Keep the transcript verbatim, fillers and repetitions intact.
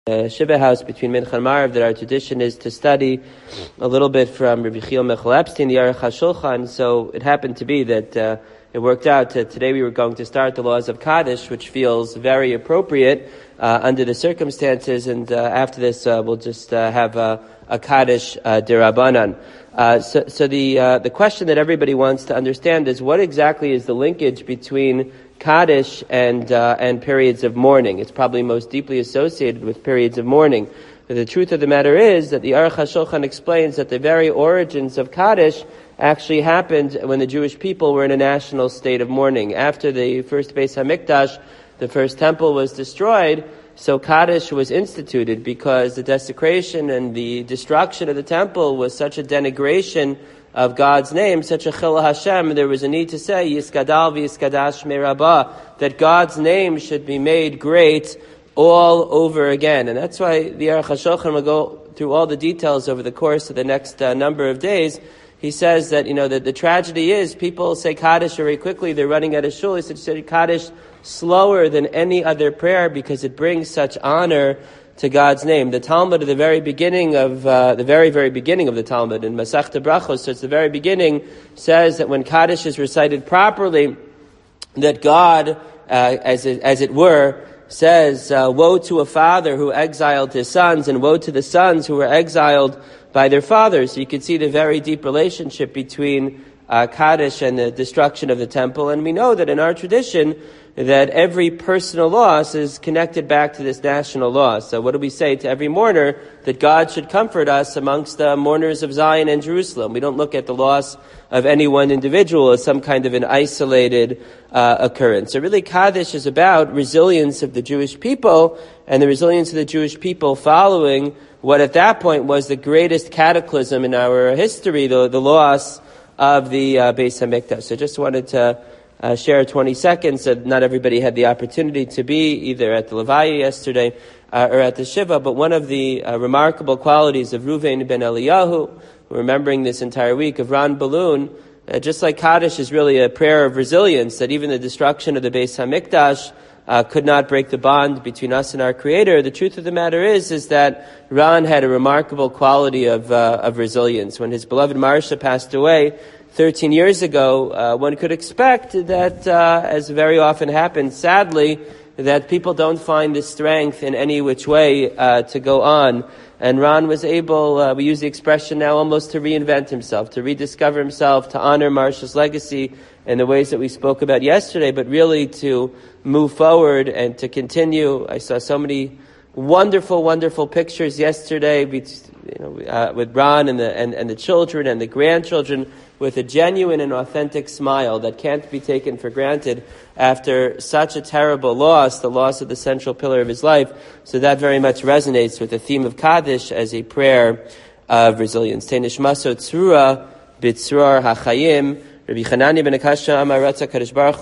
Uh, Shiva House between Mincha and Marav, that our tradition is to study a little bit from Rabbi Chiel Michal Epstein, the Aruch HaShulchan. So it happened to be that uh, it worked out. To, today we were going to start the laws of Kaddish, which feels very appropriate uh, under the circumstances. And uh, after this, uh, we'll just uh, have a, a Kaddish uh, D'Rabbanan. Uh, so, so the uh, the question that everybody wants to understand is what exactly is the linkage between Kaddish and uh, and periods of mourning. It's probably most deeply associated with periods of mourning. But the truth of the matter is that the Aruch HaShulchan explains that the very origins of Kaddish actually happened when the Jewish people were in a national state of mourning. After the first Beis HaMikdash, the first temple was destroyed, so Kaddish was instituted because the desecration and the destruction of the temple was such a denigration of God's name, such a chil Hashem, there was a need to say, Yiskadal v'yiskadash me'rabah, that God's name should be made great all over again. And that's why the Aruch HaShulchan will go through all the details over the course of the next uh, number of days. He says that, you know, that the tragedy is people say Kaddish very quickly, they're running out of shul. He said, say Kaddish slower than any other prayer because it brings such honor to God's name. The Talmud at the very beginning of, uh, the very, very beginning of the Talmud, in Masechta Brachos, so it's the very beginning, says that when Kaddish is recited properly, that God, uh, as it, as it were, says, uh, woe to a father who exiled his sons, and woe to the sons who were exiled by their fathers. So you can see the very deep relationship between uh, Kaddish and the destruction of the temple. And we know that in our tradition, that every personal loss is connected back to this national loss. So what do we say to every mourner? That God should comfort us amongst the mourners of Zion and Jerusalem. We don't look at the loss of any one individual as some kind of an isolated uh, occurrence. So really Kaddish is about resilience of the Jewish people and the resilience of the Jewish people following what at that point was the greatest cataclysm in our history, the, the loss of the uh, Beis HaMikdash. So just wanted to Uh, share twenty seconds. Uh, not everybody had the opportunity to be either at the Levaya yesterday uh, or at the Shiva, but one of the uh, remarkable qualities of Ruvain ben Eliyahu, remembering this entire week, of Ran Balloon, uh, just like Kaddish is really a prayer of resilience, that even the destruction of the Beis HaMikdash uh, could not break the bond between us and our Creator. The truth of the matter is, is that Ran had a remarkable quality of, uh, of resilience. When his beloved Marsha passed away, Thirteen years ago, uh, one could expect that, uh, as very often happens, sadly, that people don't find the strength in any which way uh, to go on. And Ron was able, uh, we use the expression now, almost to reinvent himself, to rediscover himself, to honor Marsha's legacy in the ways that we spoke about yesterday, but really to move forward and to continue. I saw so many wonderful, wonderful pictures yesterday, you know, uh, with Ron and the and, and the children and the grandchildren, with a genuine and authentic smile that can't be taken for granted after such a terrible loss, the loss of the central pillar of his life. So that very much resonates with the theme of Kaddish as a prayer of resilience. Tenishmaso tzrura b'tzror hachayim. Rabbi Chananya ben Akasha Amar Ratzah Kadosh Baruch Hu